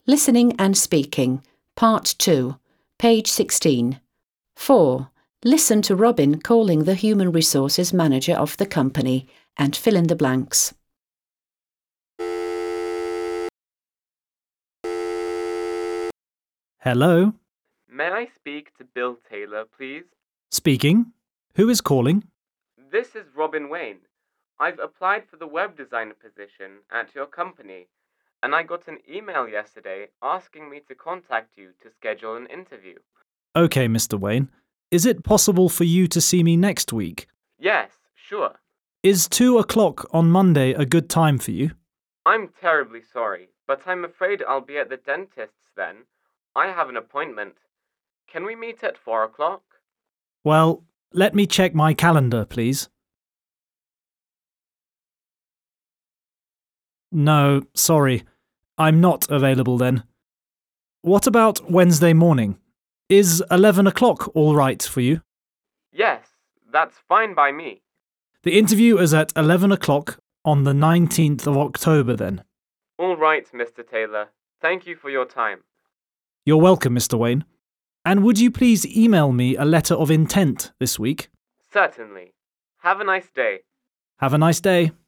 Listening and Speaking, Part 2, page 16. 4. Listen to Robin calling the Human Resources Manager of the company and fill in the blanks. Hello? May I speak to Bill Taylor, please? Speaking. Who is calling? This is Robin Wayne. I've applied for the web designer position at your company, and I got an email yesterday asking me to contact you to schedule an interview. Okay, Mr. Wayne. Is it possible for you to see me next week? Yes, sure. Is 2 o'clock on Monday a good time for you? I'm terribly sorry, but I'm afraid I'll be at the dentist's then. I have an appointment. Can we meet at 4 o'clock? Well, let me check my calendar, please. No, sorry. I'm not available then. What about Wednesday morning? Is 11 o'clock all right for you? Yes, that's fine by me. The interview is at 11 o'clock on the 19th of October then. All right, Mr. Taylor. Thank you for your time. You're welcome, Mr. Wayne. And would you please email me a letter of intent this week? Certainly. Have a nice day. Have a nice day.